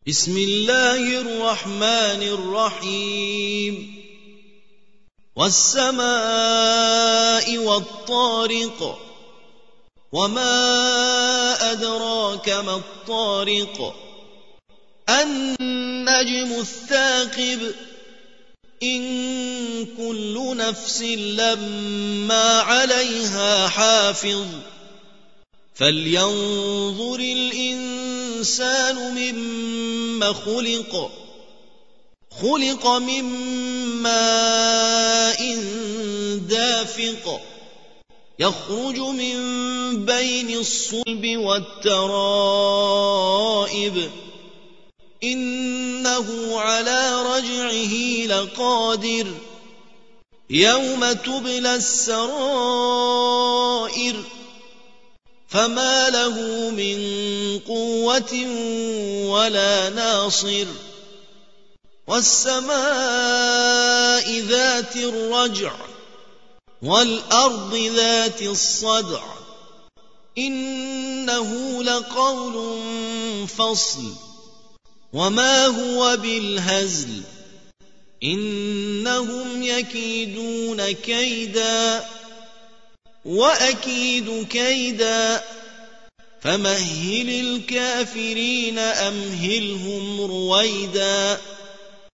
بسم الله الرحمن الرحيم والسماء والطارق وما أدراك ما الطارق النجم الثاقب إن كل نفس لما عليها حافظ فلينظر الإنسان مما خلق من ماء دافق يخرج من بين الصلب والترائب إنه على رجعه لقادر يوم تبلى السرائر فما له من قوة ولا ناصر والسماء ذات الرجع والأرض ذات الصدع إنه لقول فصل وما هو بالهزل إنهم يكيدون كيدا وأكيد كيدا فمهل الكافرين أمهلهم رويدا